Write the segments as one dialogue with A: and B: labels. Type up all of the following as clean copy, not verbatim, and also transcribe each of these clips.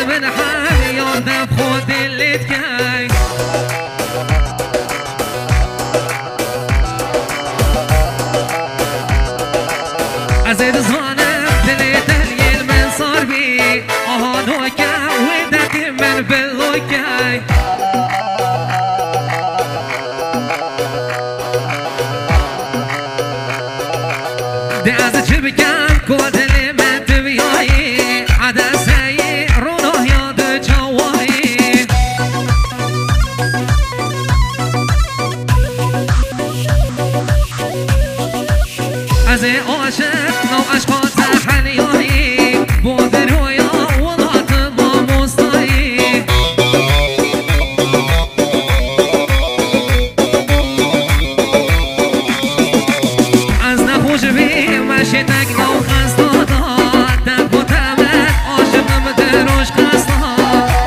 A: من حال یادم خود دلت گی از زانم دل دلیل من صار بی آهانو که ودت من بلو گی ده از چه بگم کدل من دویایی عدسایی رونو یاد جوایی از عاشق نو عشقات حنیایی بود رویا وضعت با مستایی از نخوش بی مشی تک نو خستا داد دک و تمت عاشقم دروش خستا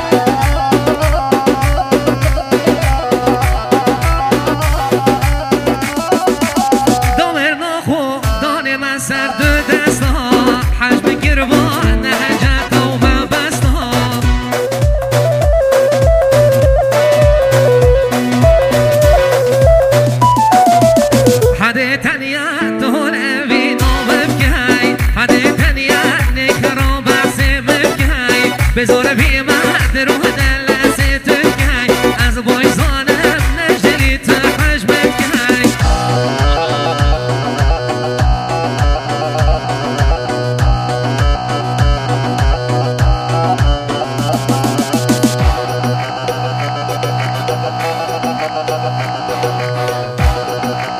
A: دامر نخو دانه من سر دو دستا حجم گروان نهجت و ببستا حده تنیت دون اوی نامم گی حده تنیت نکرام بحثم گی بزار بیم